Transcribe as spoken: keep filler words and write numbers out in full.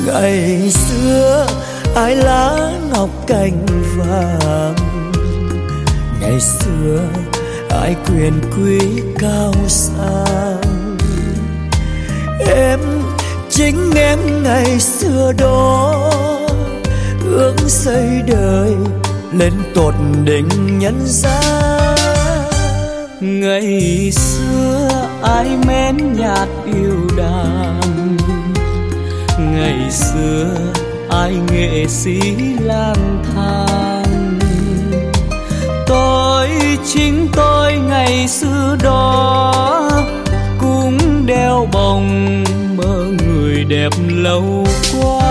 Ngày xưa ai lá ngọc cành vàng, ngày xưa ai quyền quý cao sang. Em chính em ngày xưa đó ước xây đời lên tột đỉnh nhân gian. Ngày xưa ai mến nhạc yêu đàn, ngày xưa ai nghệ sĩ lang thang. Tôi chính tôi ngày xưa đó cũng đeo bồng mơ người đẹp lâu quá.